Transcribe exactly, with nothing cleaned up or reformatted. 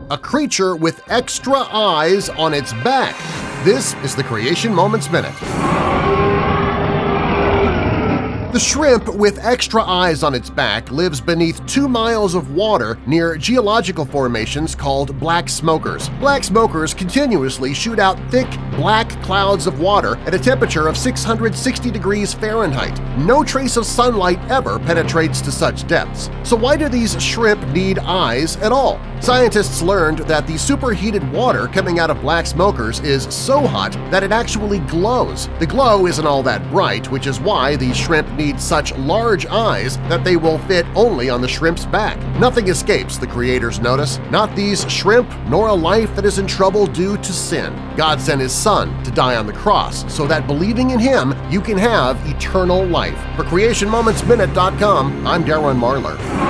a creature with extra eyes on its back. This is the Creation Moments Minute. The shrimp with extra eyes on its back lives beneath two miles of water near geological formations called black smokers. Black smokers continuously shoot out thick, black clouds of water at a temperature of six hundred sixty degrees Fahrenheit. No trace of sunlight ever penetrates to such depths. So why do these shrimp need eyes at all? Scientists learned that the superheated water coming out of black smokers is so hot that it actually glows. The glow isn't all that bright, which is why these shrimp need such large eyes that they will fit only on the shrimp's back. Nothing escapes the Creator's notice, not these shrimp nor a life that is in trouble due to sin. God sent His Son to die on the cross so that believing in Him you can have eternal life. For Creation Moments Minute dot com, I'm Darren Marlar.